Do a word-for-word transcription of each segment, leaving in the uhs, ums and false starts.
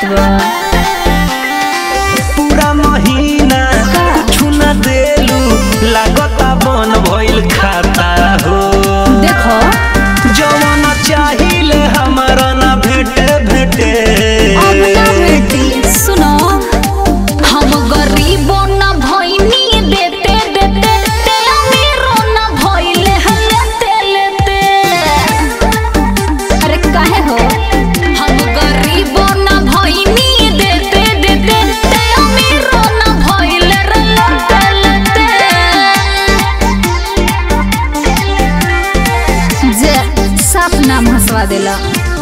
बात बा पूरा महीना कुछ न देलू लागता बन भइल खाता हो। देखो जवन चाहिले हमरा ना भेटे भेटे अब ना भेटी। सुनो हम गरीबो ना भइनी देते देते ते अमीरो ना भइले लेते लेते। अरे काहे हो हम गरीबो ना भइनी देते देते ते अमीरो ना भइले लेते लेते। जे साफ नाम हंसवा देला।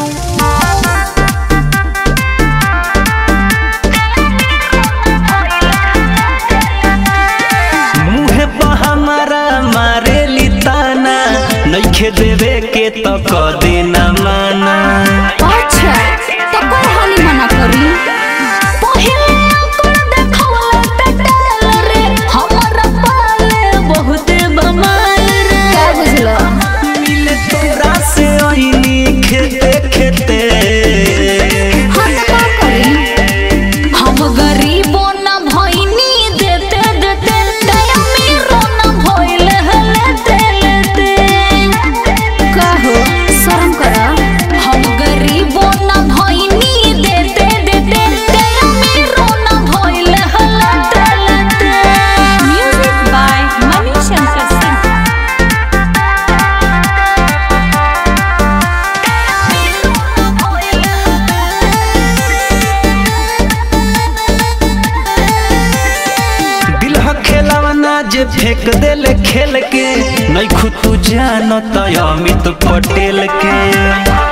नइखे देवे के तो क देना माना। अच्छा तो कोई हाली मना करी। पहिले अंकुर देखवला टटल रे हमरा पाले बहुत बमाल रे। का बुझलो मिले तोरा से ओइनी खेते खेते। हम का करी हम गरीबो ना भइनी देते देते ते अमीरो ना भइले लेते लेते। काहो शर्म करा हम गरीबो ना भइनी देते देते ते अमीरो ना भइले लेते लेते। Music by Manish Shankar Singh. दिल ह खेलवना जे फेंक देले खेल के नहीं खुद तू जानो तो अमित पटेल के।